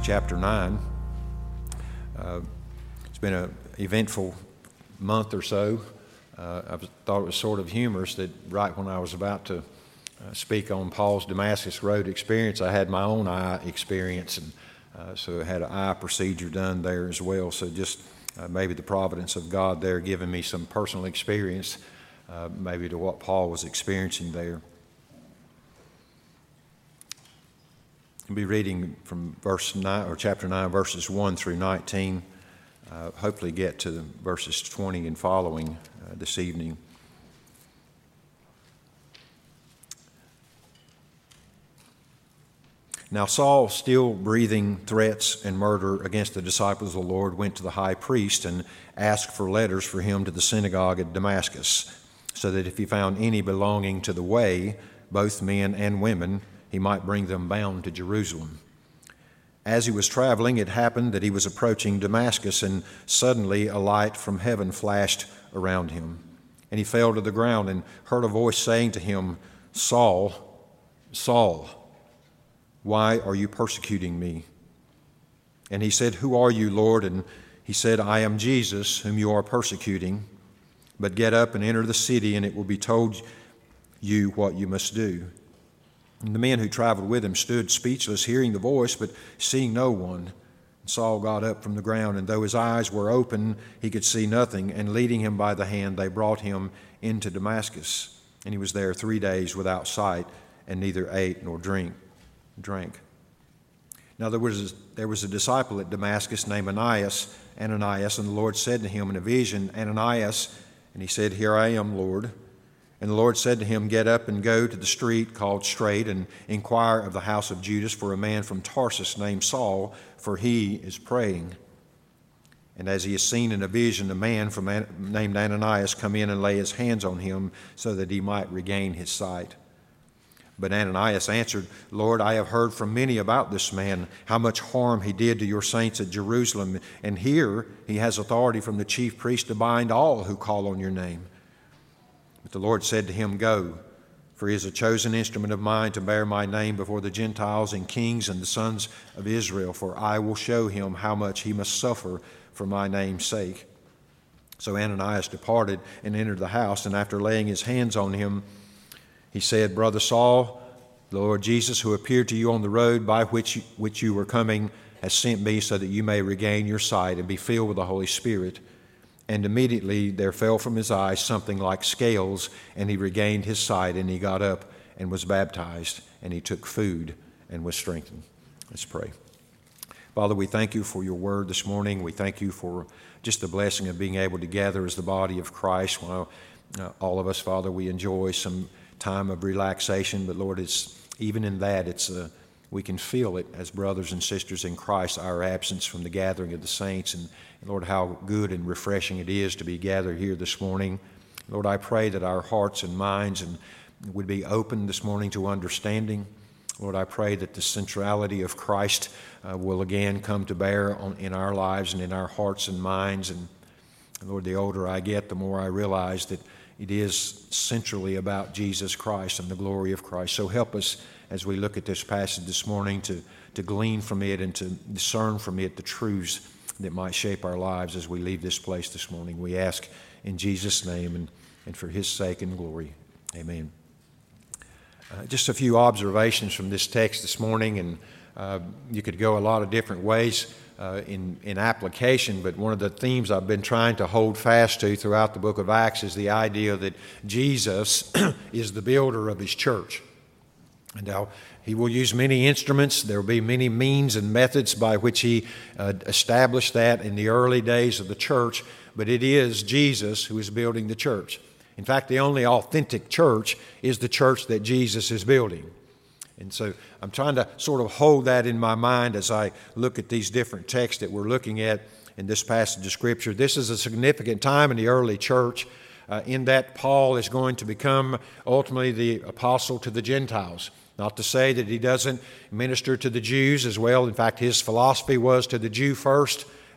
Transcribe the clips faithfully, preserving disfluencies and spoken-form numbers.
chapter nine. Uh, it's been an eventful month or so. Uh, I thought it was sort of humorous that right when I was about to uh, speak on Paul's Damascus Road experience, I had my own eye experience, and uh, so I had an eye procedure done there as well. So just uh, maybe the providence of God there giving me some personal experience, uh, maybe to what Paul was experiencing there. I'll be reading from verse nine or chapter nine, verses one through nineteen. Uh, hopefully, get to verses twenty and following uh, this evening. Now Saul, still breathing threats and murder against the disciples of the Lord, went to the high priest and asked for letters for him to the synagogue at Damascus, so that if he found any belonging to the way, both men and women, he might bring them bound to Jerusalem. As he was traveling, it happened that he was approaching Damascus, and suddenly a light from heaven flashed around him. And he fell to the ground and heard a voice saying to him, "Saul, Saul, why are you persecuting me?" And he said, "Who are you, Lord?" And he said, "I am Jesus, whom you are persecuting. But get up and enter the city, and it will be told you what you must do." And the men who traveled with him stood speechless, hearing the voice, but seeing no one. And Saul got up from the ground, and though his eyes were open, he could see nothing. And leading him by the hand, they brought him into Damascus. And he was there three days without sight, and neither ate nor drink, drank. Now there was, a, there was a disciple at Damascus named Ananias, Ananias, and the Lord said to him in a vision, "Ananias," and he said, "Here I am, Lord." And the Lord said to him, "Get up and go to the street called Straight, and inquire of the house of Judas for a man from Tarsus named Saul, for he is praying." And as he has seen in a vision a man from named Ananias come in and lay his hands on him so that he might regain his sight. But Ananias answered, "Lord, I have heard from many about this man, how much harm he did to your saints at Jerusalem. And here he has authority from the chief priest to bind all who call on your name." But the Lord said to him, "Go, for he is a chosen instrument of mine to bear my name before the Gentiles and kings and the sons of Israel, for I will show him how much he must suffer for my name's sake." So Ananias departed and entered the house, and after laying his hands on him, he said, "Brother Saul, the Lord Jesus, who appeared to you on the road by which you, which you were coming, has sent me so that you may regain your sight and be filled with the Holy Spirit." And immediately there fell from his eyes something like scales, and he regained his sight, and he got up and was baptized, and he took food and was strengthened. Let's pray. Father, we thank you for your word this morning. We thank you for just the blessing of being able to gather as the body of Christ. While uh, all of us, Father, we enjoy some time of relaxation, but Lord, it's even in that, it's a we can feel it as brothers and sisters in Christ, our absence from the gathering of the saints. And Lord, how good and refreshing it is to be gathered here this morning. Lord, I pray that our hearts and minds and would be open this morning to understanding. Lord, I pray that the centrality of Christ uh, will again come to bear on, in our lives and in our hearts and minds. And Lord, the older I get, the more I realize that it is centrally about Jesus Christ and the glory of Christ. So help us as we look at this passage this morning to, to glean from it and to discern from it the truths that might shape our lives as we leave this place this morning. We ask in Jesus' name and, and for his sake and glory. Amen. Uh, just a few observations from this text this morning, and uh, you could go a lot of different ways uh, in, in application, but one of the themes I've been trying to hold fast to throughout the book of Acts is the idea that Jesus is the builder of his church. And now he will use many instruments. There will be many means and methods by which he uh, established that in the early days of the church, but it is Jesus who is building the church. In fact, the only authentic church is the church that Jesus is building. And so I'm trying to sort of hold that in my mind as I look at these different texts that we're looking at in this passage of Scripture. This is a significant time in the early church uh, in that Paul is going to become ultimately the apostle to the Gentiles. Not to say that he doesn't minister to the Jews as well. In fact, his philosophy was to the Jew first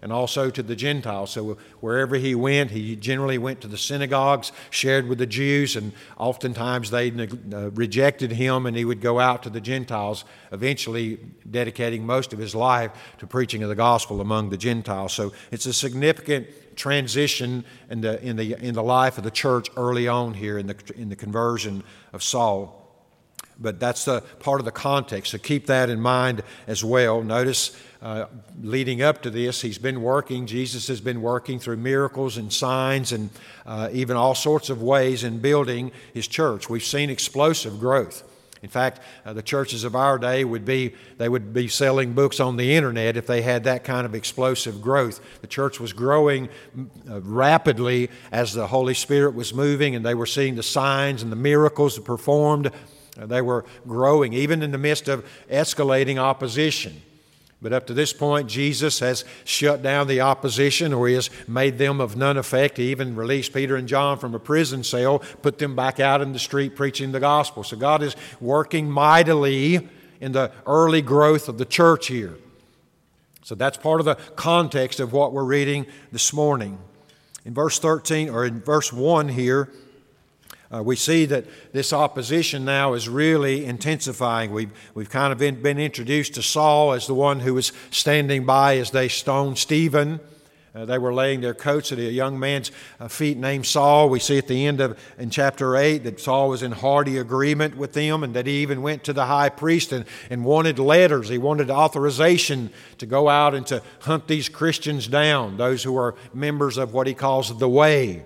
and also to the Gentiles. So wherever he went, he generally went to the synagogues, shared with the Jews, and oftentimes they uh, rejected him, and he would go out to the Gentiles, eventually dedicating most of his life to preaching of the gospel among the Gentiles. So it's a significant transition in the in the in the life of the church early on here in the in the conversion of Saul. But that's the part of the context, so keep that in mind as well. Notice uh, leading up to this, he's been working, Jesus has been working through miracles and signs and uh, even all sorts of ways in building his church. We've seen explosive growth. In fact, uh, the churches of our day would be, they would be selling books on the internet if they had that kind of explosive growth. The church was growing uh, rapidly as the Holy Spirit was moving, and they were seeing the signs and the miracles performed. Uh, they were growing, even in the midst of escalating opposition. But up to this point, Jesus has shut down the opposition, or he has made them of none effect. He even released Peter and John from a prison cell, put them back out in the street preaching the gospel. So God is working mightily in the early growth of the church here. So that's part of the context of what we're reading this morning. In verse thirteen, or in verse one here, Uh, we see that this opposition now is really intensifying. We've, we've kind of been, been introduced to Saul as the one who was standing by as they stoned Stephen. Uh, they were laying their coats at a young man's uh, feet named Saul. We see at the end of in chapter eight that Saul was in hearty agreement with them, and that he even went to the high priest and, and wanted letters. He wanted authorization to go out and to hunt these Christians down, those who are members of what he calls the Way.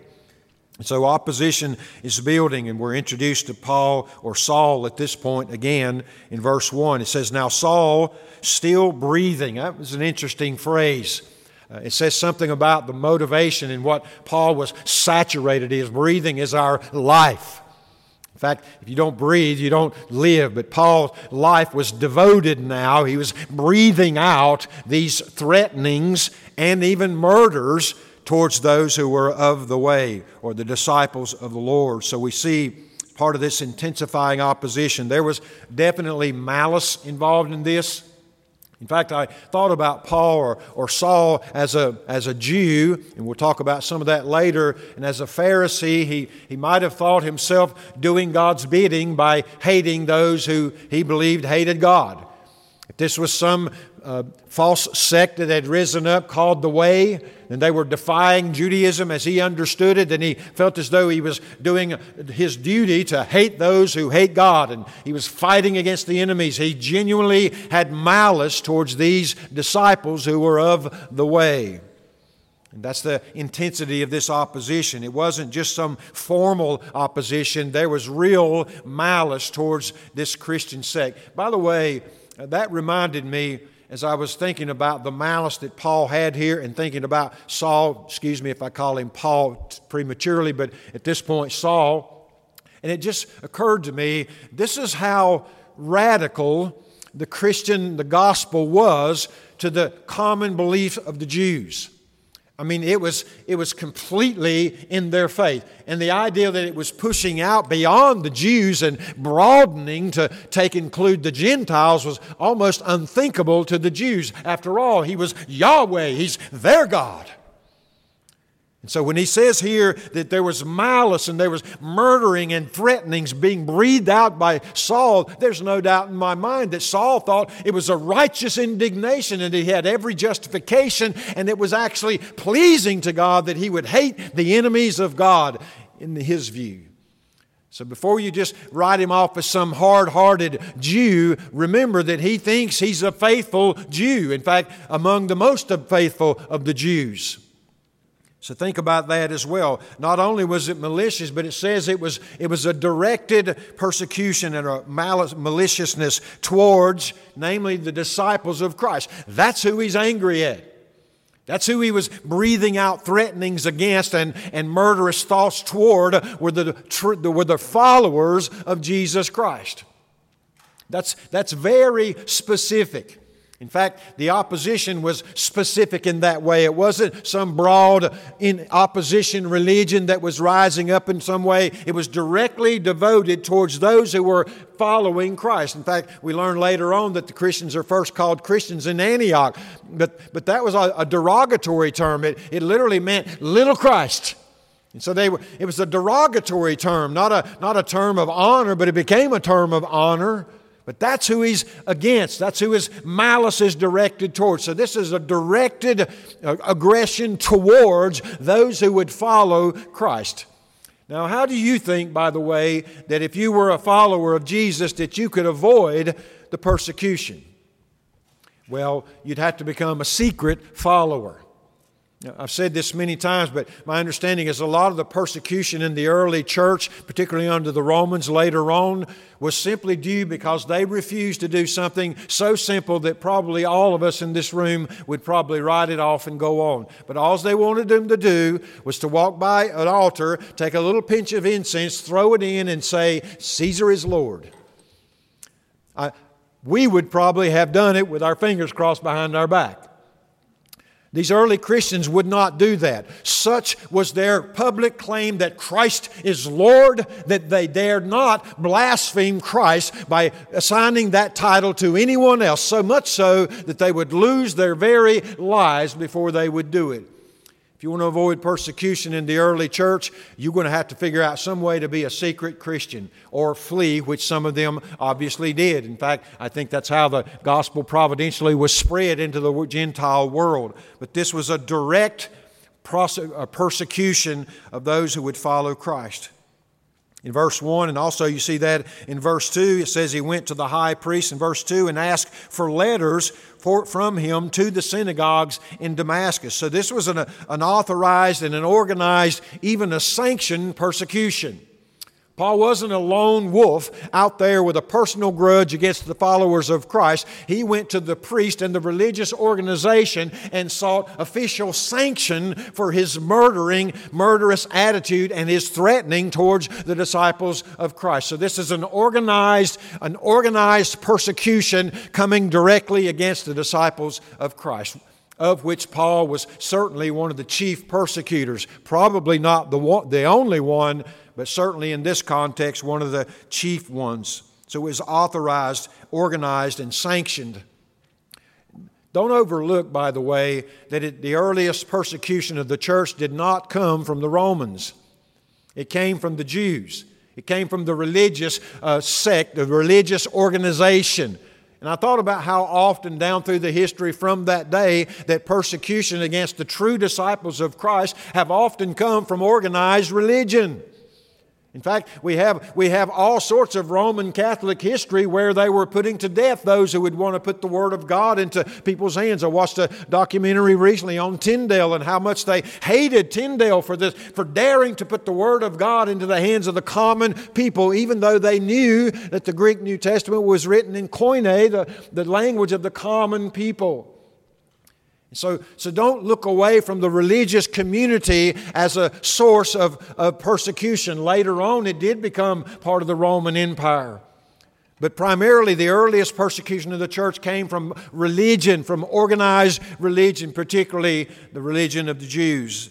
So opposition is building, and we're introduced to Paul or Saul at this point again in verse one. It says, "Now Saul, still breathing." That was an interesting phrase. Uh, it says something about the motivation and what Paul was saturated in. Breathing is our life. In fact, if you don't breathe, you don't live. But Paul's life was devoted now. He was breathing out these threatenings and even murders towards those who were of the Way, or the disciples of the Lord. So we see part of this intensifying opposition. There was definitely malice involved in this. In fact, I thought about Paul or, or Saul as a, as a Jew, and we'll talk about some of that later, and as a Pharisee, he, he might have thought himself doing God's bidding by hating those who he believed hated God. If this was some uh, false sect that had risen up called the Way, and they were defying Judaism as he understood it, then he felt as though he was doing his duty to hate those who hate God, and he was fighting against the enemies. He genuinely had malice towards these disciples who were of the Way. And that's the intensity of this opposition. It wasn't just some formal opposition. There was real malice towards this Christian sect. By the way, that reminded me, as I was thinking about the malice that Paul had here, and thinking about Saul, excuse me if I call him Paul prematurely, but at this point Saul, and it just occurred to me, this is how radical the Christian, the gospel was to the common belief of the Jews. I mean, it was it was completely in their faith. And the idea that it was pushing out beyond the Jews and broadening to take include the Gentiles was almost unthinkable to the Jews. After all, He was Yahweh. He's their God. And so when he says here that there was malice and there was murdering and threatenings being breathed out by Saul, there's no doubt in my mind that Saul thought it was a righteous indignation and he had every justification, and it was actually pleasing to God that he would hate the enemies of God in his view. So before you just write him off as some hard-hearted Jew, remember that he thinks he's a faithful Jew. In fact, among the most faithful of the Jews. So think about that as well. Not only was it malicious, but it says it was it was a directed persecution and a malice, maliciousness towards, namely, the disciples of Christ. That's who he's angry at. That's who he was breathing out threatenings against and, and murderous thoughts toward were the, were the followers of Jesus Christ. That's, that's very specific. In fact, the opposition was specific in that way. It wasn't some broad in opposition religion that was rising up in some way. It was directly devoted towards those who were following Christ. In fact, we learn later on that the Christians are first called Christians in Antioch. But, but that was a, a derogatory term. It, it literally meant little Christ. And so they were, it was a derogatory term, not a, not a term of honor, but it became a term of honor. But that's who he's against. That's who his malice is directed towards. So this is a directed aggression towards those who would follow Christ. Now, how do you think, by the way, that if you were a follower of Jesus, that you could avoid the persecution? Well, you'd have to become a secret follower. Now, I've said this many times, but my understanding is a lot of the persecution in the early church, particularly under the Romans later on, was simply due because they refused to do something so simple that probably all of us in this room would probably write it off and go on. But all they wanted them to do was to walk by an altar, take a little pinch of incense, throw it in, and say, "Caesar is Lord." I, we would probably have done it with our fingers crossed behind our back. These early Christians would not do that. Such was their public claim that Christ is Lord that they dared not blaspheme Christ by assigning that title to anyone else, so much so that they would lose their very lives before they would do it. If you want to avoid persecution in the early church, you're going to have to figure out some way to be a secret Christian or flee, which some of them obviously did. In fact, I think that's how the gospel providentially was spread into the Gentile world. But this was a direct persecution of those who would follow Christ. In verse one, and also you see that in verse two, it says he went to the high priest in verse two and asked for letters for, from him to the synagogues in Damascus. So this was an, an authorized and an organized, even a sanctioned persecution. Paul wasn't a lone wolf out there with a personal grudge against the followers of Christ. He went to the priest and the religious organization and sought official sanction for his murdering, murderous attitude and his threatening towards the disciples of Christ. So this is an organized, an organized persecution coming directly against the disciples of Christ, of which Paul was certainly one of the chief persecutors. Probably not the one, the only one, but certainly in this context, one of the chief ones. So it was authorized, organized, and sanctioned. Don't overlook, by the way, that it, the earliest persecution of the church did not come from the Romans. It came from the Jews. It came from the religious uh, sect, the religious organization. And I thought about how often down through the history from that day that persecution against the true disciples of Christ have often come from organized religion. In fact, we have, we have all sorts of Roman Catholic history where they were putting to death those who would want to put the Word of God into people's hands. I watched a documentary recently on Tyndale and how much they hated Tyndale for this, for daring to put the Word of God into the hands of the common people, even though they knew that the Greek New Testament was written in Koine, the, the language of the common people. So, so don't look away from the religious community as a source of, of persecution. Later on, it did become part of the Roman Empire. But primarily, the earliest persecution of the church came from religion, from organized religion, particularly the religion of the Jews.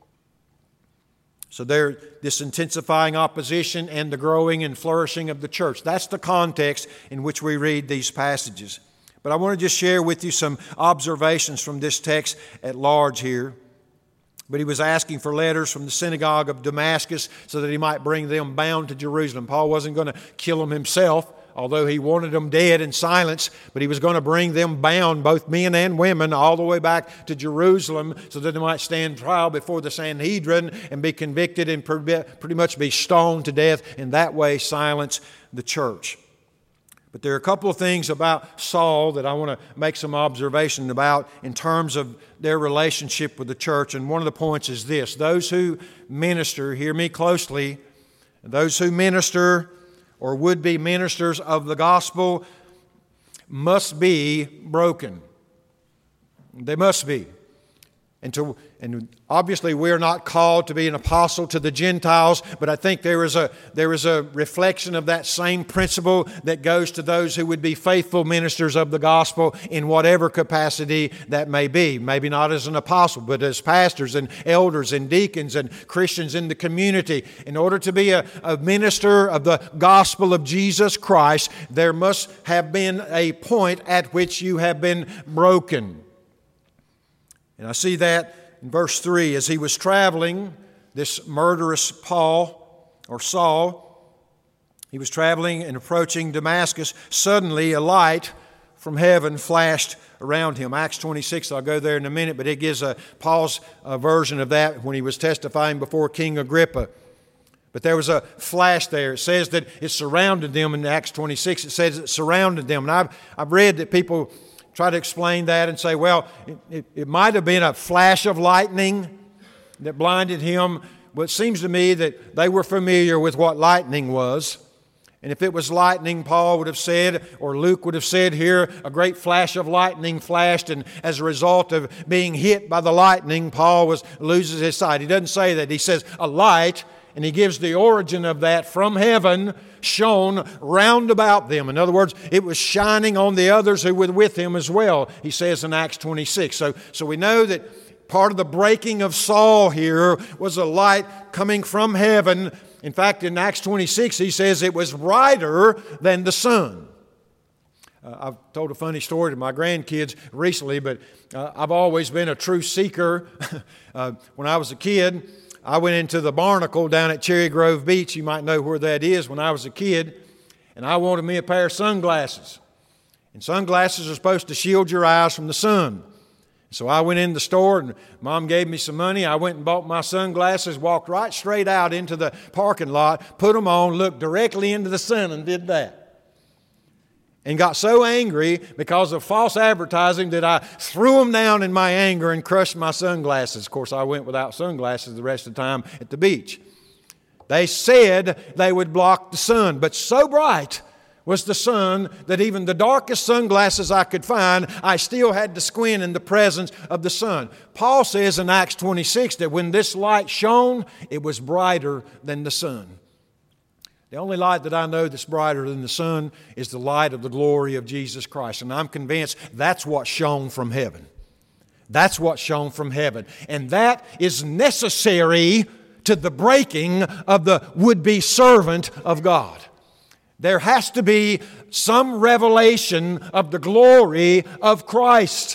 So there, this intensifying opposition and the growing and flourishing of the church. That's the context in which we read these passages. But I want to just share with you some observations from this text at large here. But he was asking for letters from the synagogue of Damascus so that he might bring them bound to Jerusalem. Paul wasn't going to kill them himself, although he wanted them dead in silence, but he was going to bring them bound, both men and women, all the way back to Jerusalem so that they might stand trial before the Sanhedrin and be convicted and pretty much be stoned to death, and that way silence the church. But there are a couple of things about Saul that I want to make some observation about in terms of their relationship with the church. And one of the points is this: those who minister, hear me closely, those who minister or would be ministers of the gospel must be broken. They must be. And, to, and obviously we're not called to be an apostle to the Gentiles, but I think there is a there is a reflection of that same principle that goes to those who would be faithful ministers of the gospel in whatever capacity that may be. Maybe not as an apostle, but as pastors and elders and deacons and Christians in the community. In order to be a, a minister of the gospel of Jesus Christ, there must have been a point at which you have been broken. And I see that in verse three. As he was traveling, this murderous Paul, or Saul, he was traveling and approaching Damascus. Suddenly a light from heaven flashed around him. Acts twenty-six, I'll go there in a minute, but it gives a Paul's uh, version of that when he was testifying before King Agrippa. But there was a flash there. It says that it surrounded them in Acts twenty-six. It says it surrounded them. And I've, I've read that people try to explain that and say, well, it, it, it might have been a flash of lightning that blinded him. But it seems to me that they were familiar with what lightning was. And if it was lightning, Paul would have said, or Luke would have said here, a great flash of lightning flashed, and as a result of being hit by the lightning, Paul was loses his sight. He doesn't say that. He says a light, and he gives the origin of that from heaven, shone round about them. In other words, it was shining on the others who were with him as well, he says in Acts twenty-six. So, so we know that part of the breaking of Saul here was a light coming from heaven. In fact, in Acts twenty-six, he says it was brighter than the sun. Uh, I've told a funny story to my grandkids recently, but uh, I've always been a true seeker. uh, when I was a kid, I went into the Barnacle down at Cherry Grove Beach. You might know where that is. When I was a kid, and I wanted me a pair of sunglasses. And sunglasses are supposed to shield your eyes from the sun. So I went in the store, and Mom gave me some money. I went and bought my sunglasses, walked right straight out into the parking lot, put them on, looked directly into the sun, and did that. And got so angry because of false advertising that I threw them down in my anger and crushed my sunglasses. Of course, I went without sunglasses the rest of the time at the beach. They said they would block the sun, but so bright was the sun that even the darkest sunglasses I could find, I still had to squint in the presence of the sun. Paul says in Acts twenty-six that when this light shone, it was brighter than the sun. The only light that I know that's brighter than the sun is the light of the glory of Jesus Christ. And I'm convinced that's what shone from heaven. That's what shone from heaven. And that is necessary to the breaking of the would-be servant of God. There has to be some revelation of the glory of Christ,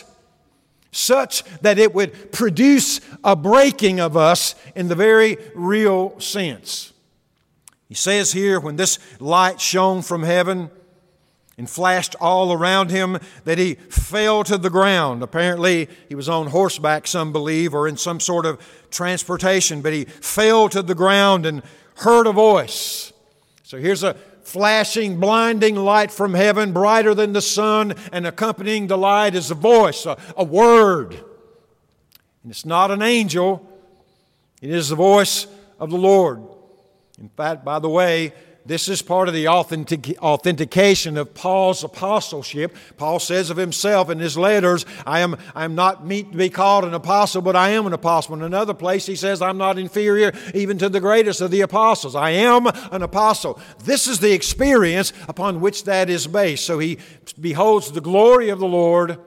such that it would produce a breaking of us in the very real sense. He says here, when this light shone from heaven and flashed all around him, that he fell to the ground. Apparently, he was on horseback, some believe, or in some sort of transportation, but he fell to the ground and heard a voice. So here's a flashing, blinding light from heaven, brighter than the sun, and accompanying the light is a voice, a, a word. And it's not an angel, it is the voice of the Lord. In fact, by the way, this is part of the authentic, authentication of Paul's apostleship. Paul says of himself in his letters, I am, I am not meet to be called an apostle, but I am an apostle. In another place, he says, I'm not inferior even to the greatest of the apostles. I am an apostle. This is the experience upon which that is based. So he beholds the glory of the Lord.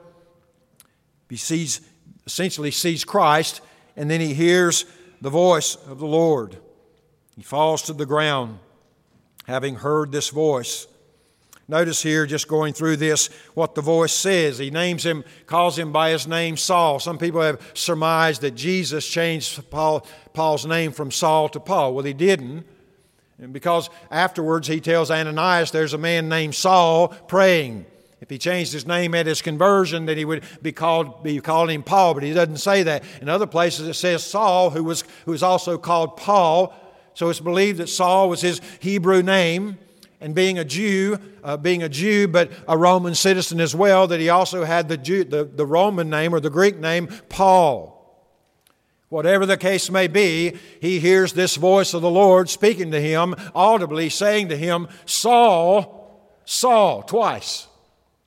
He sees, essentially sees Christ, and then he hears the voice of the Lord. He falls to the ground, having heard this voice. Notice here, just going through this, what the voice says. He names him, calls him by his name Saul. Some people have surmised that Jesus changed Paul, Paul's name from Saul to Paul. Well, he didn't. And because afterwards he tells Ananias there's a man named Saul praying. If he changed his name at his conversion, then he would be called be calling him Paul, but he doesn't say that. In other places it says Saul, who was who was also called Paul. So it's believed that Saul was his Hebrew name, and being a Jew, uh, being a Jew but a Roman citizen as well, that he also had the, Jew, the, the Roman name or the Greek name, Paul. Whatever the case may be, he hears this voice of the Lord speaking to him, audibly saying to him, Saul, Saul, twice.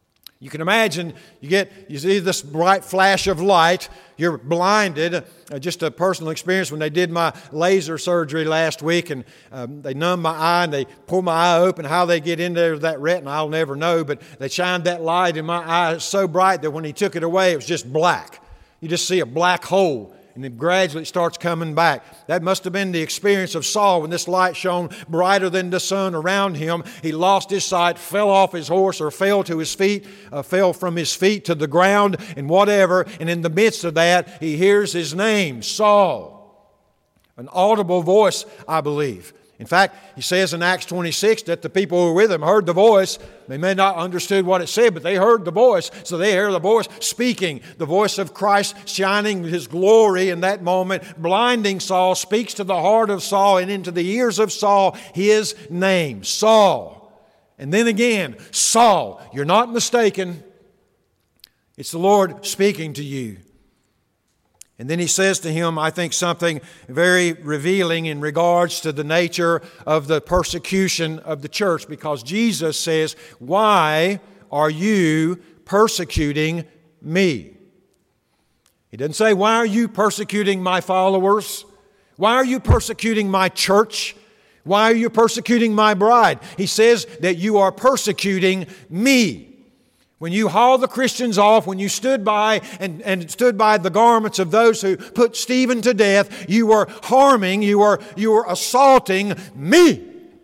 You can imagine, you get, you see this bright flash of light, you're blinded. Uh, just a personal experience when they did my laser surgery last week, and um, they numbed my eye and they pulled my eye open. How they get into that retina, I'll never know, but they shined that light in my eye so bright that when he took it away, it was just black. You just see a black hole. And then gradually it starts coming back. That must have been the experience of Saul when this light shone brighter than the sun around him. He lost his sight, fell off his horse, or fell to his feet, uh, fell from his feet to the ground and whatever. And in the midst of that, he hears his name, Saul. An audible voice, I believe. In fact, he says in Acts twenty-six that the people who were with him heard the voice. They may not have understood what it said, but they heard the voice. So they hear the voice speaking, the voice of Christ shining His glory in that moment, blinding Saul, speaks to the heart of Saul and into the ears of Saul his name, Saul. And then again, Saul, you're not mistaken. It's the Lord speaking to you. And then he says to him, I think, something very revealing in regards to the nature of the persecution of the church, because Jesus says, why are you persecuting me? He doesn't say, why are you persecuting my followers? Why are you persecuting my church? Why are you persecuting my bride? He says that you are persecuting me. When you hauled the Christians off, when you stood by and, and stood by the garments of those who put Stephen to death, you were harming, you were, you were assaulting me.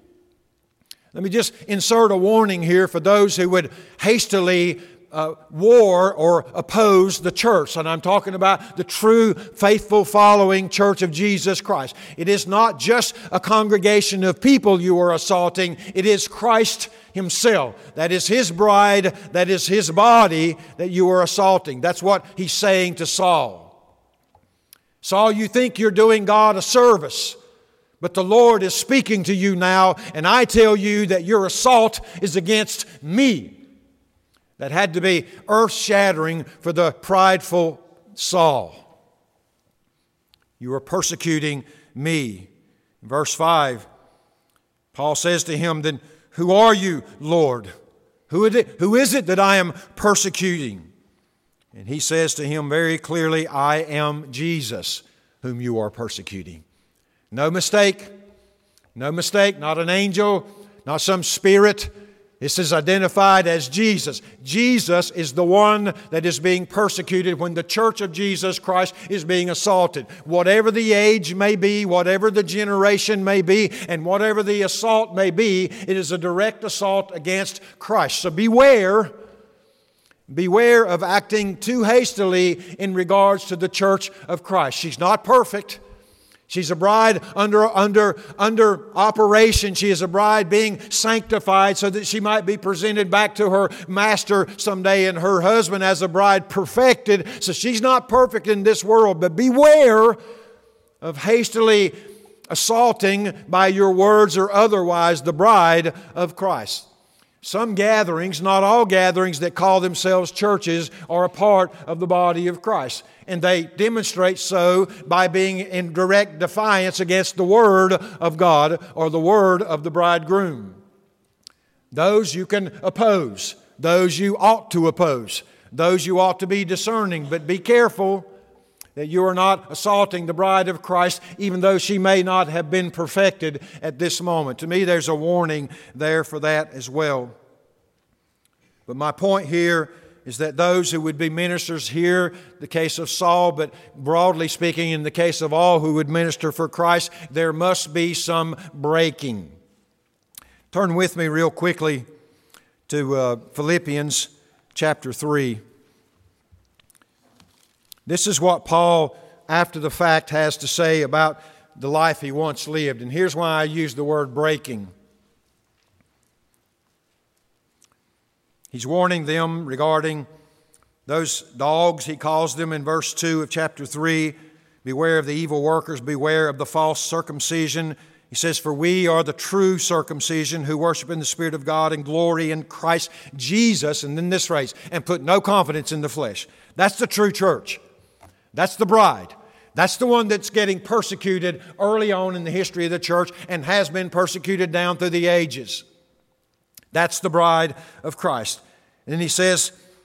Let me just insert a warning here for those who would hastily uh, war or oppose the church. And I'm talking about the true, faithful, following Church of Jesus Christ. It is not just a congregation of people you are assaulting. It is Christ Himself. That is His bride. That is His body that you are assaulting. That's what He's saying to Saul. Saul, you think you're doing God a service, but the Lord is speaking to you now, and I tell you that your assault is against me. That had to be earth-shattering for the prideful Saul. You are persecuting me. In verse five, Paul says to him, then, who are you, Lord? Who is it, who is it that I am persecuting? And he says to him very clearly, I am Jesus, whom you are persecuting. No mistake. No mistake. Not an angel, not some spirit. This is identified as Jesus. Jesus is the one that is being persecuted when the church of Jesus Christ is being assaulted. Whatever the age may be, whatever the generation may be, and whatever the assault may be, it is a direct assault against Christ. So beware, beware of acting too hastily in regards to the church of Christ. She's not perfect. She's a bride under, under, under operation. She is a bride being sanctified so that she might be presented back to her master someday, and her husband as a bride perfected. So she's not perfect in this world, but beware of hastily assaulting by your words or otherwise the bride of Christ. Some gatherings, not all gatherings that call themselves churches, are a part of the body of Christ. And they demonstrate so by being in direct defiance against the Word of God or the Word of the bridegroom. Those you can oppose. Those you ought to oppose. Those you ought to be discerning. But be careful that you are not assaulting the bride of Christ, even though she may not have been perfected at this moment. To me, there's a warning there for that as well. But my point here is that those who would be ministers here, the case of Saul, but broadly speaking, in the case of all who would minister for Christ, there must be some breaking. Turn with me real quickly to uh, Philippians chapter three. This is what Paul, after the fact, has to say about the life he once lived. And here's why I use the word breaking. He's warning them regarding those dogs, he calls them in verse two of chapter three. Beware of the evil workers, beware of the false circumcision. He says, for we are the true circumcision who worship in the Spirit of God and glory in Christ Jesus. And then this phrase, and put no confidence in the flesh. That's the true church. That's the bride. That's the one that's getting persecuted early on in the history of the church and has been persecuted down through the ages. That's the bride of Christ. And then he says,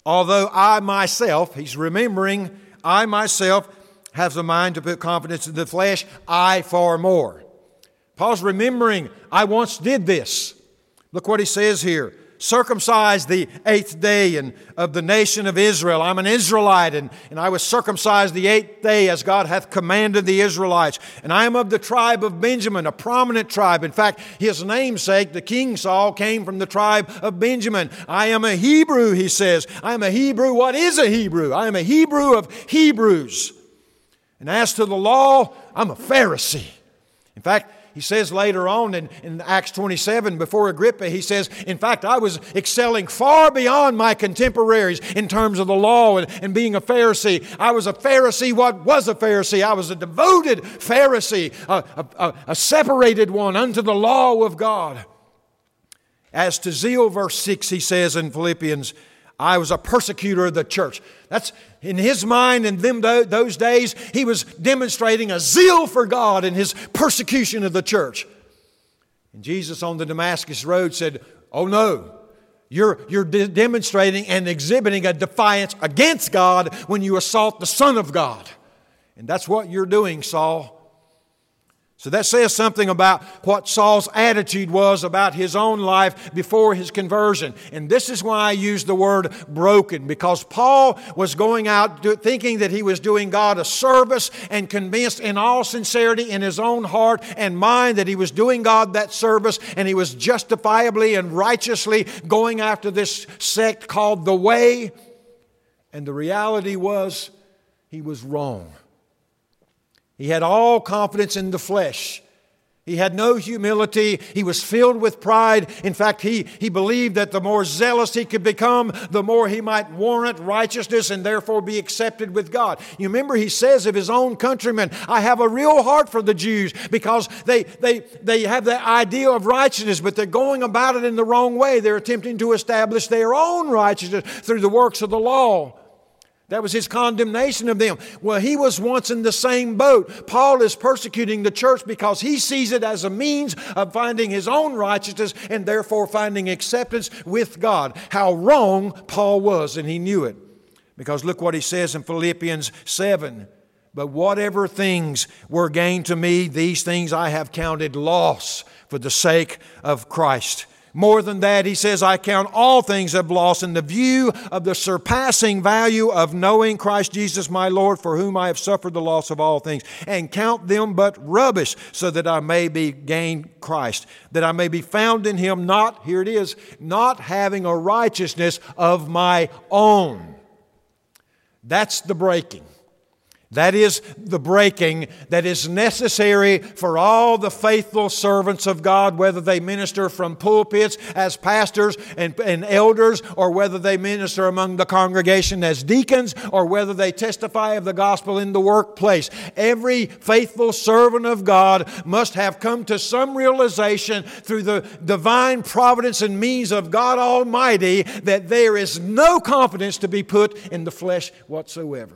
Although I myself, he's remembering, I myself have a mind to put confidence in the flesh, I far more. Paul's remembering, I once did this. Look what he says here. Circumcised the eighth day and of the nation of Israel. I'm an Israelite, and, and I was circumcised the eighth day as God hath commanded the Israelites. And I am of the tribe of Benjamin, a prominent tribe. In fact, his namesake, the King Saul, came from the tribe of Benjamin. I am a Hebrew, he says. I am a Hebrew. What is a Hebrew? I am a Hebrew of Hebrews. And as to the law, I'm a Pharisee. In fact, he says later on in, in Acts twenty-seven, before Agrippa, he says, in fact, I was excelling far beyond my contemporaries in terms of the law and, and being a Pharisee. I was a Pharisee. What was a Pharisee? I was a devoted Pharisee, a, a, a separated one unto the law of God. As to zeal, verse six, he says in Philippians, I was a persecutor of the church. That's in his mind in them those days, he was demonstrating a zeal for God in his persecution of the church. And Jesus on the Damascus Road said, oh no, you're, you're de- demonstrating and exhibiting a defiance against God when you assault the Son of God. And that's what you're doing, Saul. So that says something about what Saul's attitude was about his own life before his conversion. And this is why I use the word broken, because Paul was going out thinking that he was doing God a service and convinced in all sincerity in his own heart and mind that he was doing God that service, and he was justifiably and righteously going after this sect called the Way. And the reality was he was wrong. He had all confidence in the flesh. He had no humility. He was filled with pride. In fact, he, he believed that the more zealous he could become, the more he might warrant righteousness and therefore be accepted with God. You remember he says of his own countrymen, I have a real heart for the Jews because they, they, they have the idea of righteousness, but they're going about it in the wrong way. They're attempting to establish their own righteousness through the works of the law. That was his condemnation of them. Well, he was once in the same boat. Paul is persecuting the church because he sees it as a means of finding his own righteousness and therefore finding acceptance with God. How wrong Paul was, and he knew it. Because look what he says in Philippians seven. But whatever things were gained to me, these things I have counted loss for the sake of Christ. More than that, he says, I count all things as loss in the view of the surpassing value of knowing Christ Jesus my Lord, for whom I have suffered the loss of all things, and count them but rubbish, so that I may be gained Christ, that I may be found in Him, not, here it is, not having a righteousness of my own. That's the breaking. That is the breaking that is necessary for all the faithful servants of God, whether they minister from pulpits as pastors and, and elders, or whether they minister among the congregation as deacons, or whether they testify of the gospel in the workplace. Every faithful servant of God must have come to some realization through the divine providence and means of God Almighty that there is no confidence to be put in the flesh whatsoever.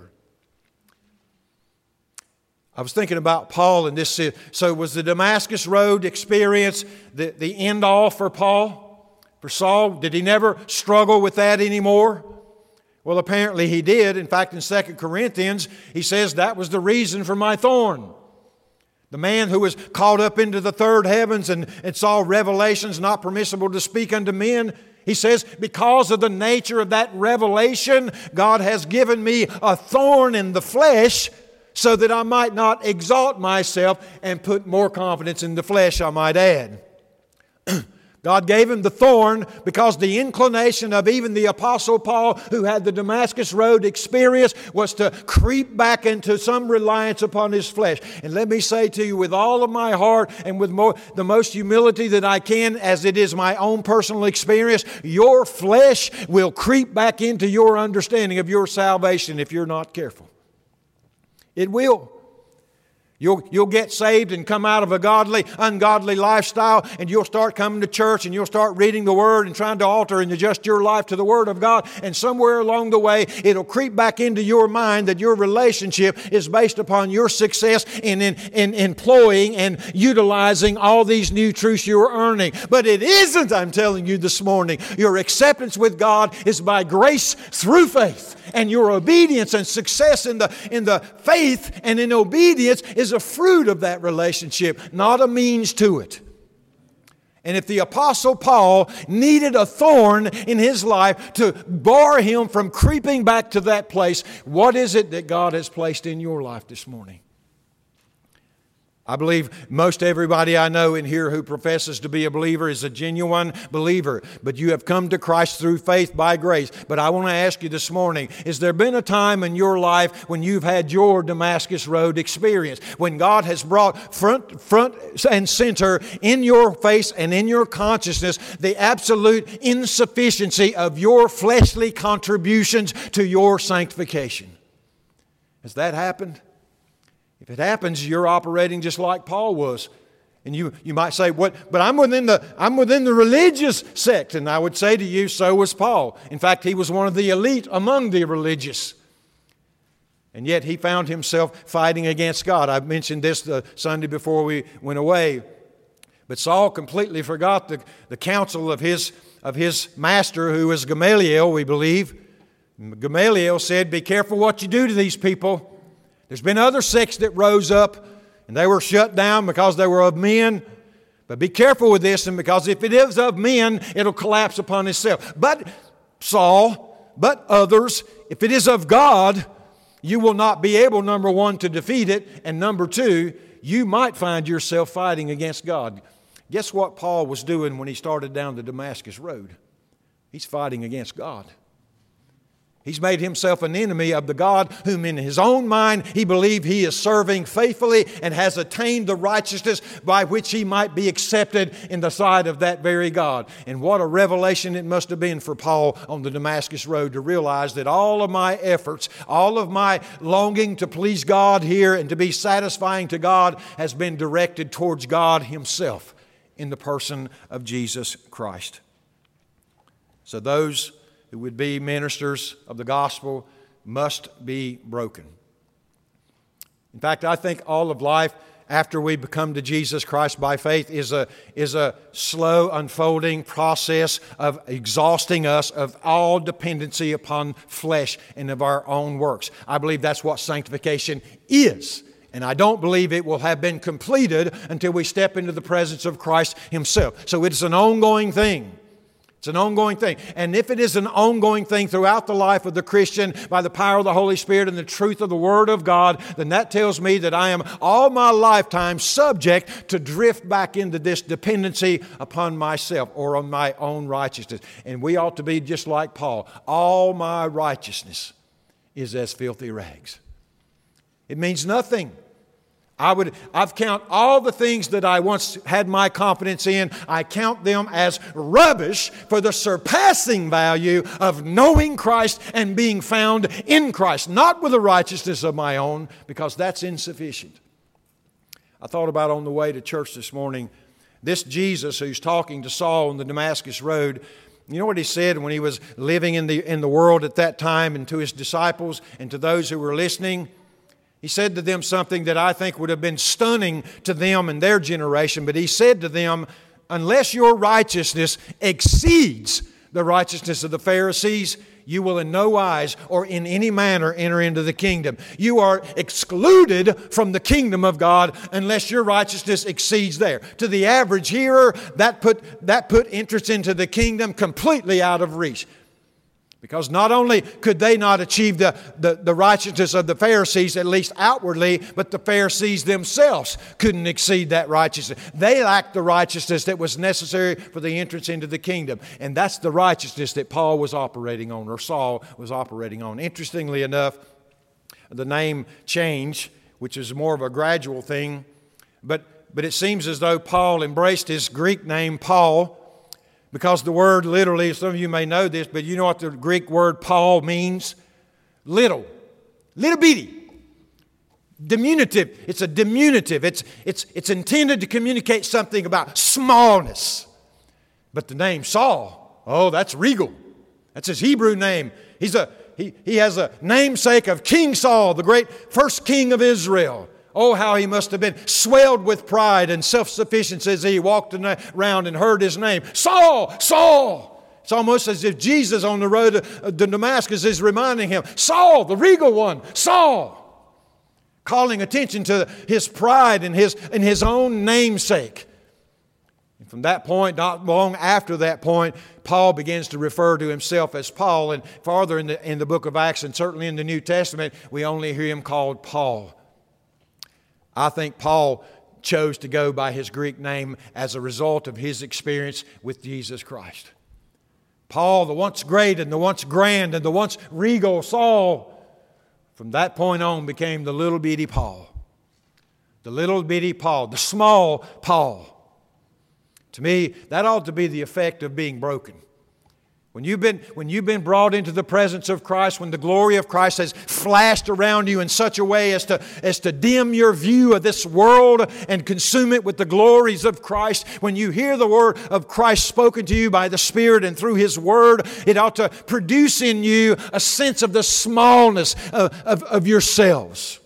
I was thinking about Paul and this. So was the Damascus Road experience the, the end all for Paul? For Saul? Did he never struggle with that anymore? Well, apparently he did. In fact, in Second Corinthians, he says that was the reason for my thorn. The man who was caught up into the third heavens and, and saw revelations not permissible to speak unto men. He says, because of the nature of that revelation, God has given me a thorn in the flesh, so that I might not exalt myself and put more confidence in the flesh, I might add. God gave him the thorn because the inclination of even the Apostle Paul, who had the Damascus Road experience, was to creep back into some reliance upon his flesh. And let me say to you with all of my heart and with more, the most humility that I can, as it is my own personal experience, your flesh will creep back into your understanding of your salvation if you're not careful. It will. You'll, you'll get saved and come out of a godly, ungodly lifestyle, and you'll start coming to church, and you'll start reading the Word and trying to alter and adjust your life to the Word of God. And somewhere along the way, it'll creep back into your mind that your relationship is based upon your success in, in, in employing and utilizing all these new truths you're earning. But it isn't, I'm telling you this morning. Your acceptance with God is by grace through faith. And your obedience and success in the, in the faith and in obedience is a fruit of that relationship, not a means to it. And if the Apostle Paul needed a thorn in his life to bar him from creeping back to that place, what is it that God has placed in your life this morning? I believe most everybody I know in here who professes to be a believer is a genuine believer. But you have come to Christ through faith by grace. But I want to ask you this morning, has there been a time in your life when you've had your Damascus Road experience? When God has brought front, front and center in your face and in your consciousness the absolute insufficiency of your fleshly contributions to your sanctification? Has that happened? If it happens, you're operating just like Paul was. And you, you might say, "What? But I'm within the I'm within the religious sect." And I would say to you, so was Paul. In fact, he was one of the elite among the religious. And yet he found himself fighting against God. I mentioned this the Sunday before we went away. But Saul completely forgot the, the counsel of his, of his master, who was Gamaliel, we believe. Gamaliel said, "Be careful what you do to these people." There's been other sects that rose up, and they were shut down because they were of men. But be careful with this, and because if it is of men, it'll collapse upon itself. But Saul, but others, if it is of God, you will not be able, number one, to defeat it, and number two, you might find yourself fighting against God. Guess what Paul was doing when he started down the Damascus Road? He's fighting against God. He's made himself an enemy of the God whom in his own mind he believed he is serving faithfully and has attained the righteousness by which he might be accepted in the sight of that very God. And what a revelation it must have been for Paul on the Damascus Road to realize that all of my efforts, all of my longing to please God here and to be satisfying to God has been directed towards God Himself in the person of Jesus Christ. So those who would be ministers of the gospel must be broken. In fact, I think all of life after we become to Jesus Christ by faith is a, is a slow unfolding process of exhausting us of all dependency upon flesh and of our own works. I believe that's what sanctification is. And I don't believe it will have been completed until we step into the presence of Christ Himself. So it's an ongoing thing. It's an ongoing thing. And if it is an ongoing thing throughout the life of the Christian by the power of the Holy Spirit and the truth of the Word of God, then that tells me that I am all my lifetime subject to drift back into this dependency upon myself or on my own righteousness. And we ought to be just like Paul. All my righteousness is as filthy rags. It means nothing. I would, I've count all the things that I once had my confidence in, I count them as rubbish for the surpassing value of knowing Christ and being found in Christ. Not with the righteousness of my own, because that's insufficient. I thought about on the way to church this morning, this Jesus who's talking to Saul on the Damascus Road. You know what he said when he was living in the, in the world at that time, and to his disciples and to those who were listening? He said to them something that I think would have been stunning to them and their generation. But He said to them, unless your righteousness exceeds the righteousness of the Pharisees, you will in no wise or in any manner enter into the kingdom. You are excluded from the kingdom of God unless your righteousness exceeds there. To the average hearer, that put, that put entrance into the kingdom completely out of reach. Because not only could they not achieve the, the, the righteousness of the Pharisees, at least outwardly, but the Pharisees themselves couldn't exceed that righteousness. They lacked the righteousness that was necessary for the entrance into the kingdom. And that's the righteousness that Paul was operating on, or Saul was operating on. Interestingly enough, the name change, which is more of a gradual thing, but, but it seems as though Paul embraced his Greek name Paul, because the word literally, some of you may know this, but you know what the Greek word Paul means? Little. Little bitty. Diminutive. It's a diminutive. It's, it's, it's intended to communicate something about smallness. But the name Saul, oh, that's regal. That's his Hebrew name. He's a, he, he has a namesake of King Saul, the great first king of Israel. Oh, how he must have been swelled with pride and self-sufficiency as he walked around and heard his name. Saul, Saul. It's almost as if Jesus on the road to Damascus is reminding him, Saul, the regal one, Saul. Calling attention to his pride and his, and his own namesake. And from that point, not long after that point, Paul begins to refer to himself as Paul. And farther in the, in the book of Acts and certainly in the New Testament, we only hear him called Paul. I think Paul chose to go by his Greek name as a result of his experience with Jesus Christ. Paul, the once great and the once grand and the once regal Saul, from that point on became the little bitty Paul. The little bitty Paul, the small Paul. To me, that ought to be the effect of being broken. When you've been, when you've been brought into the presence of Christ, when the glory of Christ has flashed around you in such a way as to, as to dim your view of this world and consume it with the glories of Christ, when you hear the word of Christ spoken to you by the Spirit and through His Word, it ought to produce in you a sense of the smallness of, of, of yourselves.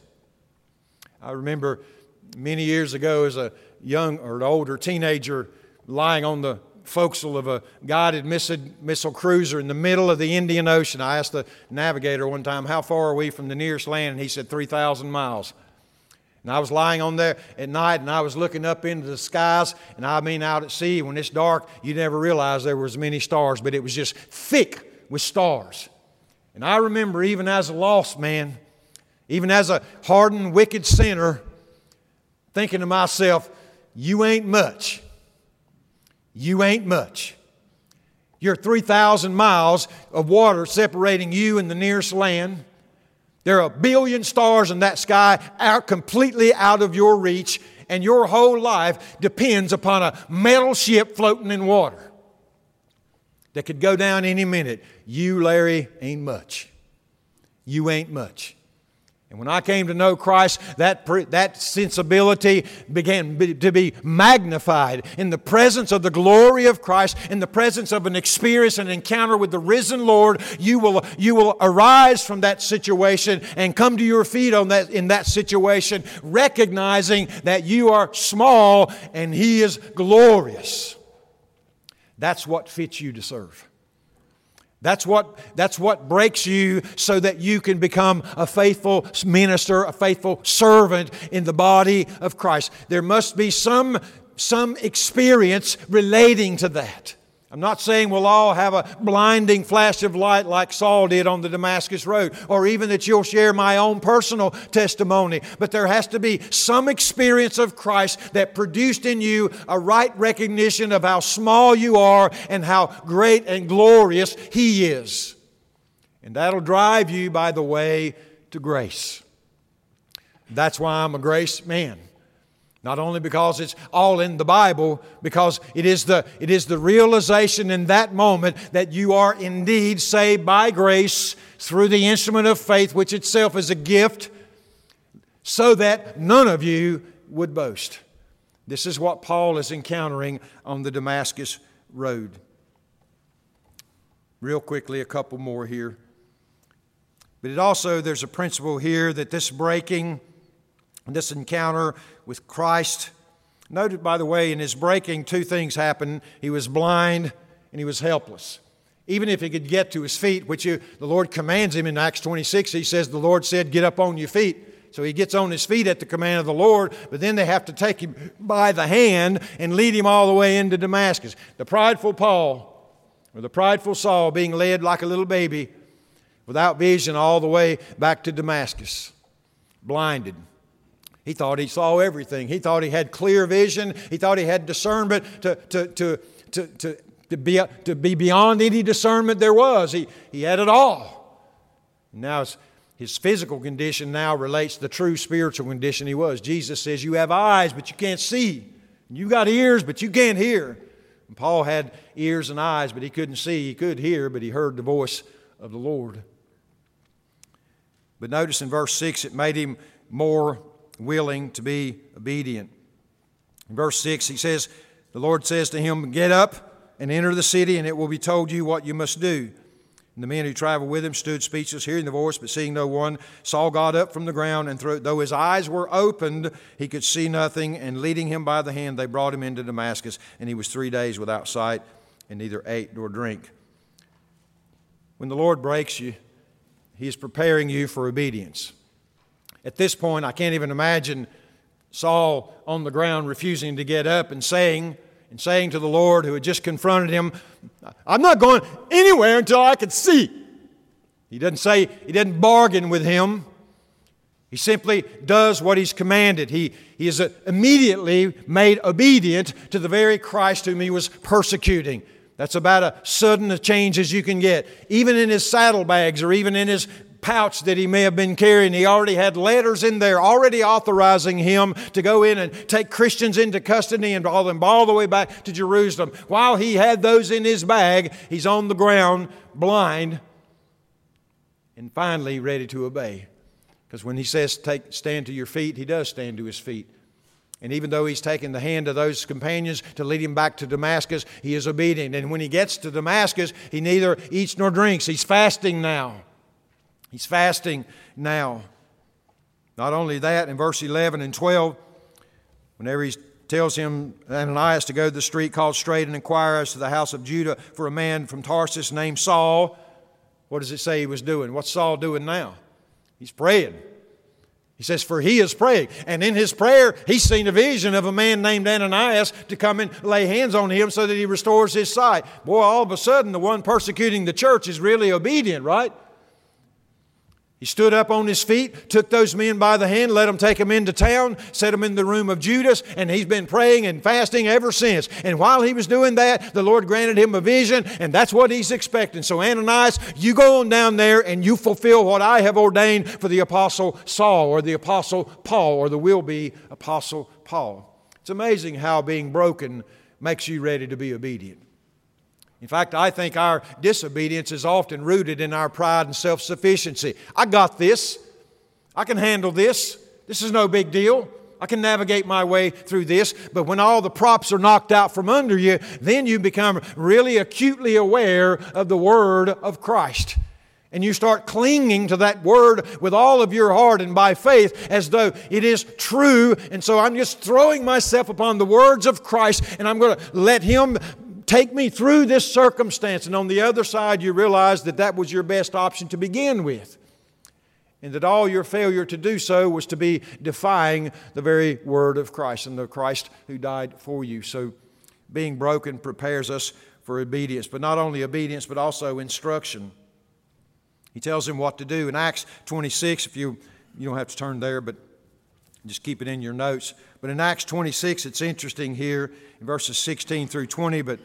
I remember many years ago as a young or an older teenager lying on the forecastle of a guided missile, missile cruiser in the middle of the Indian Ocean. I asked the navigator one time, how far are we from the nearest land? And he said three thousand miles. And I was lying on there at night and I was looking up into the skies, and I mean out at sea. When it's dark, you never realize there were as many stars, but it was just thick with stars. And I remember, even as a lost man, even as a hardened, wicked sinner, thinking to myself, you ain't much. You ain't much. You're three thousand miles of water separating you and the nearest land. There are a billion stars in that sky out completely out of your reach, and your whole life depends upon a metal ship floating in water that could go down any minute. You, Larry, ain't much. You ain't much. And when I came to know Christ, that, that sensibility began to be magnified in the presence of the glory of Christ, in the presence of an experience, an encounter with the risen Lord. You will, you will arise from that situation and come to your feet on that, in that situation, recognizing that you are small and He is glorious. That's what fits you to serve. That's what, that's what breaks you so that you can become a faithful minister, a faithful servant in the body of Christ. There must be some, some experience relating to that. I'm not saying we'll all have a blinding flash of light like Saul did on the Damascus Road, or even that you'll share my own personal testimony. But there has to be some experience of Christ that produced in you a right recognition of how small you are and how great and glorious He is. And that'll drive you, by the way, to grace. That's why I'm a grace man. Not only because it's all in the Bible, because it is the, it is the realization in that moment that you are indeed saved by grace through the instrument of faith, which itself is a gift, so that none of you would boast. This is what Paul is encountering on the Damascus Road. Real quickly, a couple more here. But it also, there's a principle here that this breaking, this encounter with Christ. Noted, by the way, in his breaking, two things happened. He was blind and he was helpless. Even if he could get to his feet, which you, the Lord commands him in Acts twenty-six, he says, the Lord said, get up on your feet. So he gets on his feet at the command of the Lord, but then they have to take him by the hand and lead him all the way into Damascus. The prideful Paul, or the prideful Saul, being led like a little baby without vision all the way back to Damascus, blinded. He thought he saw everything. He thought he had clear vision. He thought he had discernment to, to, to, to, to, to, be, to be beyond any discernment there was. He, he had it all. Now his, his physical condition now relates to the true spiritual condition he was. Jesus says, you have eyes, but you can't see. You got ears, but you can't hear. And Paul had ears and eyes, but he couldn't see. He could hear, but he heard the voice of the Lord. But notice in verse six, it made him more willing to be obedient. In verse six, he says, the Lord says to him, "Get up and enter the city, and it will be told you what you must do." And the men who traveled with him stood speechless, hearing the voice, but seeing no one. Saul got up from the ground, and through, though his eyes were opened, he could see nothing. And leading him by the hand, they brought him into Damascus, and he was three days without sight, and neither ate nor drink. When the Lord breaks you, He is preparing you for obedience. At this point, I can't even imagine Saul on the ground refusing to get up and saying, and saying to the Lord who had just confronted him, "I'm not going anywhere until I can see." He doesn't say, he doesn't bargain with him. He simply does what he's commanded. He, he is immediately made obedient to the very Christ whom he was persecuting. That's about as sudden a change as you can get. Even in his saddlebags or even in his pouch that he may have been carrying, he already had letters in there already authorizing him to go in and take Christians into custody and haul them all the way back to Jerusalem. While he had those in his bag, he's on the ground, blind, and finally ready to obey. Because when he says, "Take, stand to your feet," he does stand to his feet. And even though he's taken the hand of those companions to lead him back to Damascus, he is obedient. And when he gets to Damascus, he neither eats nor drinks. He's fasting now. He's fasting now. Not only that, in verse eleven and twelve, whenever he tells him, Ananias, to go to the street called Straight and inquire as to the house of Judah for a man from Tarsus named Saul, what does it say he was doing? What's Saul doing now? He's praying. He says, for he is praying. And in his prayer, he's seen a vision of a man named Ananias to come and lay hands on him so that he restores his sight. Boy, all of a sudden, the one persecuting the church is really obedient, right? He stood up on his feet, took those men by the hand, let them take him into town, set them in the room of Judas, and he's been praying and fasting ever since. And while he was doing that, the Lord granted him a vision, and that's what he's expecting. So Ananias, you go on down there and you fulfill what I have ordained for the Apostle Saul, or the Apostle Paul, or the will-be Apostle Paul. It's amazing how being broken makes you ready to be obedient. In fact, I think our disobedience is often rooted in our pride and self-sufficiency. I got this. I can handle this. This is no big deal. I can navigate my way through this. But when all the props are knocked out from under you, then you become really acutely aware of the Word of Christ. And you start clinging to that Word with all of your heart and by faith as though it is true. And so I'm just throwing myself upon the words of Christ, and I'm going to let Him take me through this circumstance. And on the other side, you realize that that was your best option to begin with. And that all your failure to do so was to be defying the very word of Christ and the Christ who died for you. So being broken prepares us for obedience. But not only obedience, but also instruction. He tells him what to do. In Acts twenty-six, if you, you don't have to turn there, but just keep it in your notes. But in Acts twenty-six, it's interesting here in verses sixteen through twenty. But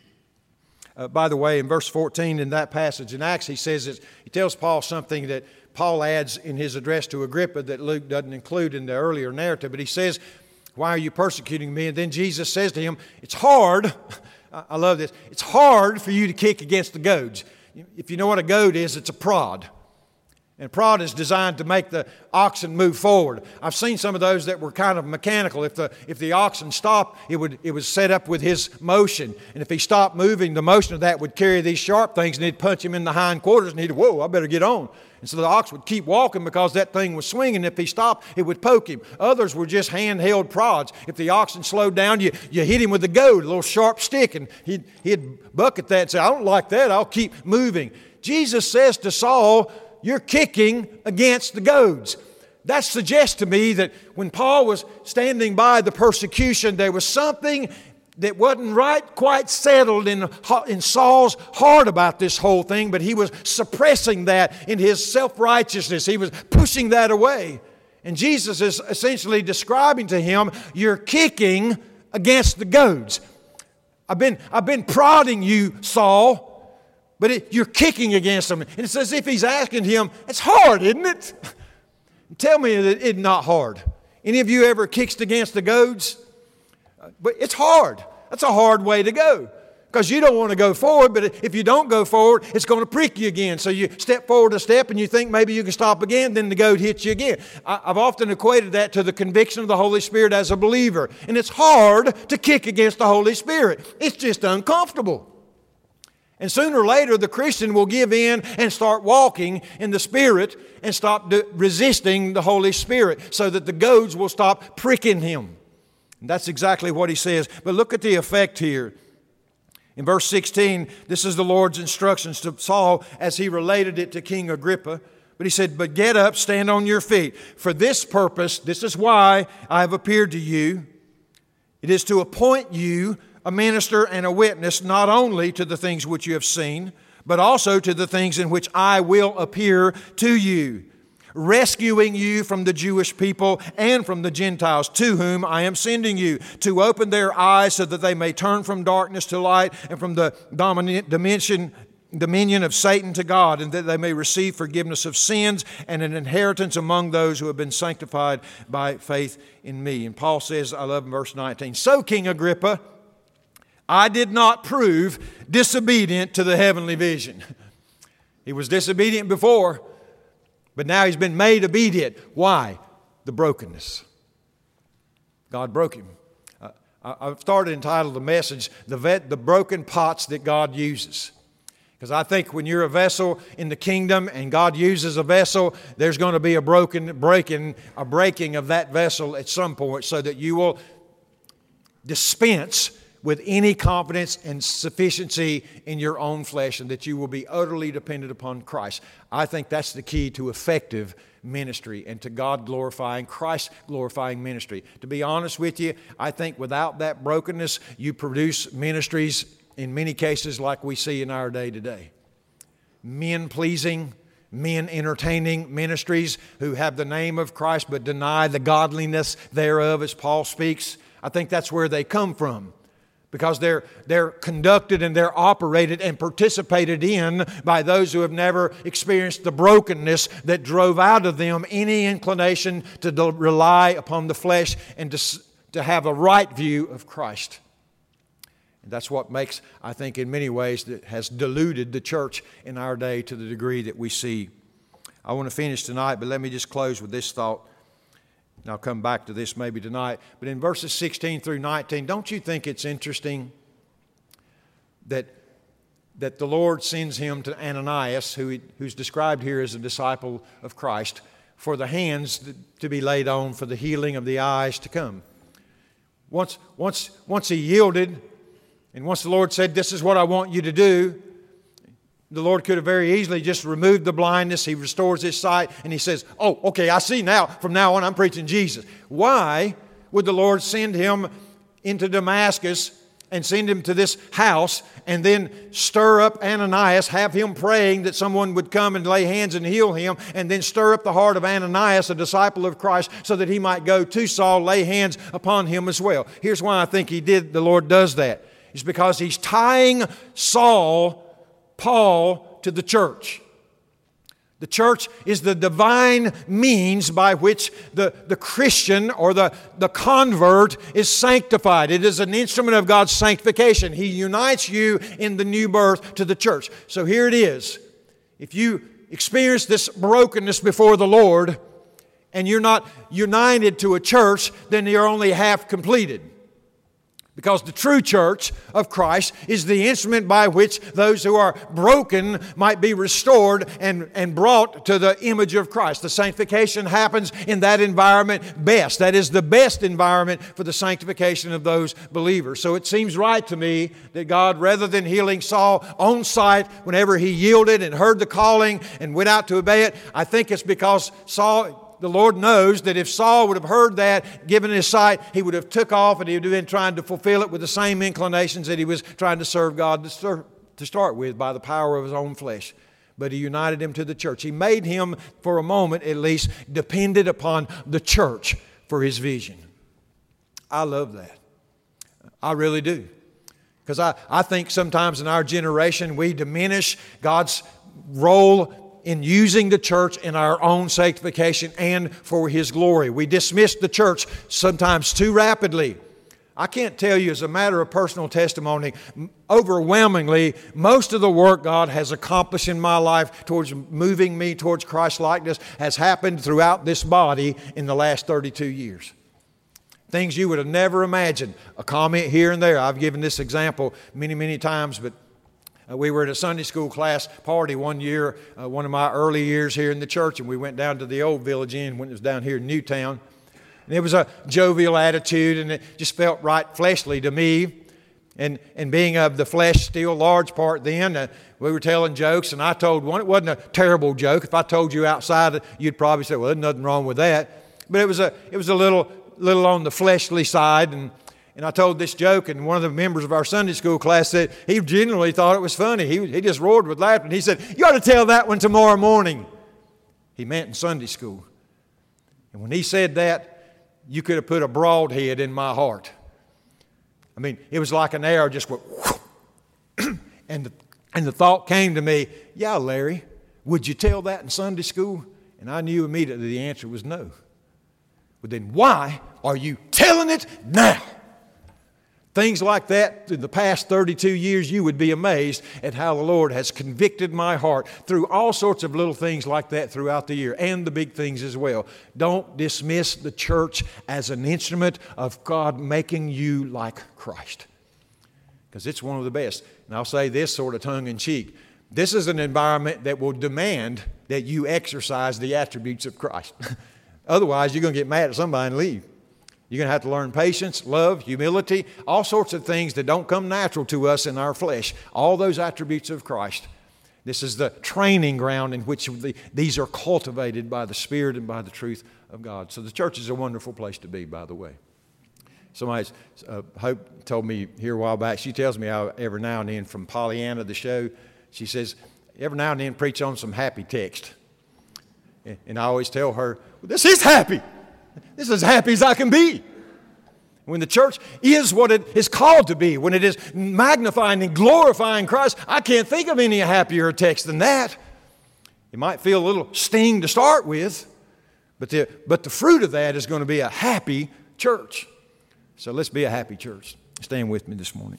uh, by the way, in verse fourteen in that passage in Acts, he says this, he tells Paul something that Paul adds in his address to Agrippa that Luke doesn't include in the earlier narrative. But he says, "Why are you persecuting me?" And then Jesus says to him, "It's hard." I love this. It's hard for you to kick against the goads. If you know what a goad is, it's a prod. And a prod is designed to make the oxen move forward. I've seen some of those that were kind of mechanical. If the if the oxen stopped, it would it was set up with his motion. And if he stopped moving, the motion of that would carry these sharp things, and it'd punch him in the hind quarters, and he'd, whoa, I better get on. And so the ox would keep walking because that thing was swinging. If he stopped, it would poke him. Others were just handheld prods. If the oxen slowed down, you, you hit him with the goad, a little sharp stick, and he'd, he'd buck at that and say, I don't like that, I'll keep moving. Jesus says to Saul, you're kicking against the goads. That suggests to me that when Paul was standing by the persecution, there was something that wasn't right quite settled in, in Saul's heart about this whole thing, but he was suppressing that in his self-righteousness. He was pushing that away. And Jesus is essentially describing to him, you're kicking against the goads. I've been, I've been prodding you, Saul, but it, you're kicking against them. And it's as if he's asking him, it's hard, isn't it? Tell me that it's not hard. Any of you ever kicked against the goads? But it's hard. That's a hard way to go. because you don't want to go forward, but if you don't go forward, it's going to prick you again. So you step forward a step and you think maybe you can stop again, then the goad hits you again. I've often equated that to the conviction of the Holy Spirit as a believer. And it's hard to kick against the Holy Spirit. It's just uncomfortable. And sooner or later, the Christian will give in and start walking in the Spirit and stop resisting the Holy Spirit so that the goads will stop pricking him. And that's exactly what he says. But look at the effect here. In verse sixteen, this is the Lord's instructions to Saul as he related it to King Agrippa. But he said, "But get up, stand on your feet. For this purpose, this is why I have appeared to you. It is to appoint you a minister and a witness, not only to the things which you have seen, but also to the things in which I will appear to you, rescuing you from the Jewish people and from the Gentiles to whom I am sending you, to open their eyes so that they may turn from darkness to light and from the dominant dimension dominion of Satan to God, and that they may receive forgiveness of sins and an inheritance among those who have been sanctified by faith in me." And Paul says, I love verse nineteen, "So, King Agrippa, I did not prove disobedient to the heavenly vision." He was disobedient before, but now he's been made obedient. Why? The brokenness. God broke him. Uh, I've started entitled the message, the, vet, the broken pots that God uses. Because I think when you're a vessel in the kingdom and God uses a vessel, there's going to be a broken breaking, a breaking of that vessel at some point so that you will dispense with any confidence and sufficiency in your own flesh, and that you will be utterly dependent upon Christ. I think that's the key to effective ministry and to God glorifying, Christ glorifying ministry. To be honest with you, I think without that brokenness, you produce ministries in many cases like we see in our day today. Men pleasing, men entertaining ministries who have the name of Christ but deny the godliness thereof, as Paul speaks. I think that's where they come from. Because they're, they're conducted and they're operated and participated in by those who have never experienced the brokenness that drove out of them any inclination to do, rely upon the flesh and to, to have a right view of Christ. And that's what makes, I think, in many ways, that has diluted the church in our day to the degree that we see. I want to finish tonight, but let me just close with this thought. And I'll come back to this maybe tonight. But in verses sixteen through nineteen, don't you think it's interesting that, that the Lord sends him to Ananias, who, who's described here as a disciple of Christ, for the hands to be laid on for the healing of the eyes to come? Once, once, once he yielded, and once the Lord said, "This is what I want you to do," the Lord could have very easily just removed the blindness. He restores his sight and he says, "Oh, okay, I see now. From now on, I'm preaching Jesus." Why would the Lord send him into Damascus and send him to this house and then stir up Ananias, have him praying that someone would come and lay hands and heal him, and then stir up the heart of Ananias, a disciple of Christ, so that he might go to Saul, lay hands upon him as well? Here's why I think he did, the Lord does that. It's because he's tying Saul, Paul, to the church. The church is the divine means by which the, the Christian or the, the convert is sanctified. It is an instrument of God's sanctification. He unites you in the new birth to the church. So here it is. If you experience this brokenness before the Lord and you're not united to a church, then you're only half completed. Because the true church of Christ is the instrument by which those who are broken might be restored and, and brought to the image of Christ. The sanctification happens in that environment best. That is the best environment for the sanctification of those believers. So it seems right to me that God, rather than healing Saul on sight whenever he yielded and heard the calling and went out to obey it, I think it's because Saul... The Lord knows that if Saul would have heard that, given his sight, he would have took off and he would have been trying to fulfill it with the same inclinations that he was trying to serve God to, serve, to start with by the power of his own flesh. But he united him to the church. He made him, for a moment at least, dependent upon the church for his vision. I love that. I really do. Because I, I think sometimes in our generation we diminish God's role in using the church in our own sanctification and for His glory. We dismiss the church sometimes too rapidly. I can't tell you as a matter of personal testimony, overwhelmingly, most of the work God has accomplished in my life towards moving me towards Christ-likeness has happened throughout this body in the last thirty-two years. Things you would have never imagined. A comment here and there. I've given this example many, many times, but uh, we were at a Sunday school class party one year, uh, one of my early years here in the church, and we went down to the old Village Inn when it was down here in Newtown. And it was a jovial attitude, and it just felt right fleshly to me. And and being of the flesh still a large part then, uh, we were telling jokes, and I told one. It wasn't a terrible joke. If I told you outside, you'd probably say, well, there's nothing wrong with that. But it was a it was a little little on the fleshly side. And, and I told this joke, and one of the members of our Sunday school class said he genuinely thought it was funny. He, he just roared with laughter, and he said, you ought to tell that one tomorrow morning. He meant in Sunday school. And when he said that, you could have put a broadhead in my heart. I mean, it was like an arrow just went, and the, and the thought came to me, yeah, Larry, would you tell that in Sunday school? And I knew immediately the answer was no. But then why are you telling it now? Things like that in the past thirty-two years, you would be amazed at how the Lord has convicted my heart through all sorts of little things like that throughout the year, and the big things as well. Don't dismiss the church as an instrument of God making you like Christ, because it's one of the best. And I'll say this sort of tongue-in-cheek. This is an environment that will demand that you exercise the attributes of Christ. Otherwise, you're going to get mad at somebody and leave. You're going to have to learn patience, love, humility, all sorts of things that don't come natural to us in our flesh. All those attributes of Christ. This is the training ground in which the, these are cultivated by the Spirit and by the truth of God. So the church is a wonderful place to be, by the way. Somebody, uh, Hope told me here a while back, she tells me how every now and then from Pollyanna, the show, she says, every now and then preach on some happy text. And I always tell her, well, this is happy. This is as happy as I can be. When the church is what it is called to be, when it is magnifying and glorifying Christ, I can't think of any happier text than that. It might feel a little sting to start with, but the, but the fruit of that is going to be a happy church. So let's be a happy church. Stand with me this morning.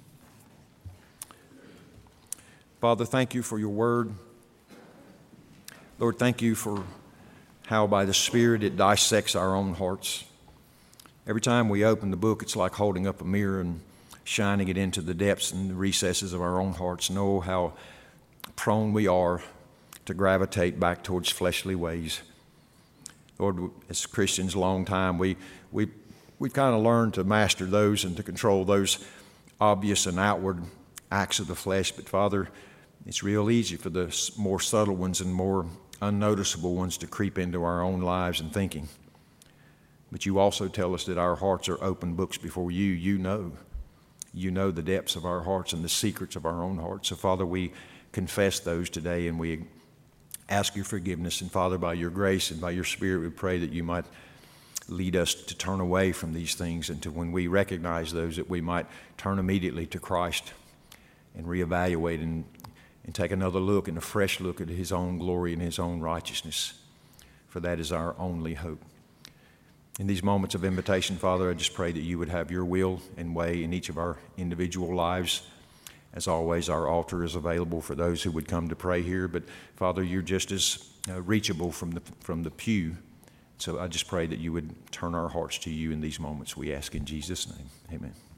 Father, thank you for your word. Lord, thank you for how by the Spirit it dissects our own hearts. Every time we open the book, it's like holding up a mirror and shining it into the depths and the recesses of our own hearts. Know how prone we are to gravitate back towards fleshly ways. Lord, as Christians a long time, we, we, we've kind of learned to master those and to control those obvious and outward acts of the flesh. But Father, it's real easy for the more subtle ones and more unnoticeable ones to creep into our own lives and thinking. But you also tell us that our hearts are open books before you. You know. You know the depths of our hearts and the secrets of our own hearts. So, Father, we confess those today and we ask your forgiveness. And, Father, by your grace and by your Spirit, we pray that you might lead us to turn away from these things and to, when we recognize those, that we might turn immediately to Christ and reevaluate and and take another look and a fresh look at his own glory and his own righteousness, for that is our only hope. In these moments of invitation, Father, I just pray that you would have your will and way in each of our individual lives. As always, our altar is available for those who would come to pray here, but Father, you're just as uh, reachable from the, from the pew. So I just pray that you would turn our hearts to you in these moments. We ask in Jesus' name. Amen.